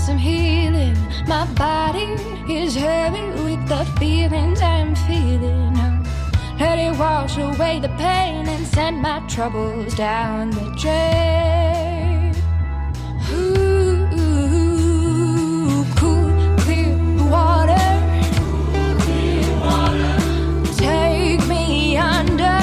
some healing. My body is heavy with the feelings I'm feeling. Let it wash away the pain and send my troubles down the drain. Ooh, cool, clear water. Take me under.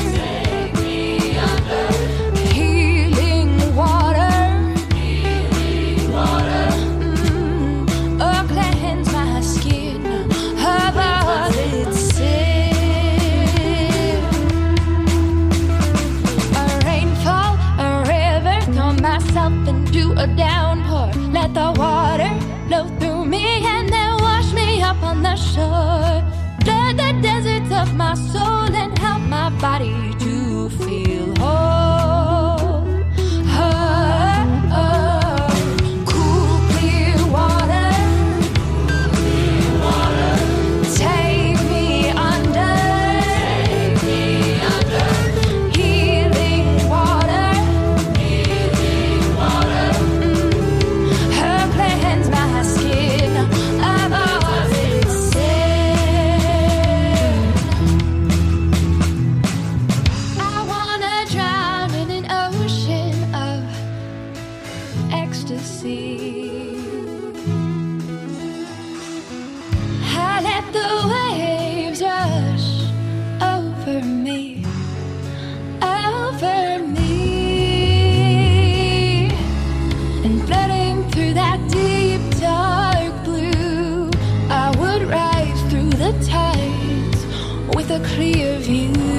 A downpour, let the water flow through me and then wash me up on the shore. Flood the deserts of my soul and help my body to feel whole. Cool, clear water. Take me under. Healing water. I let the waves rush over me, and flooding through that deep dark blue, I would rise through the tides with a clear view.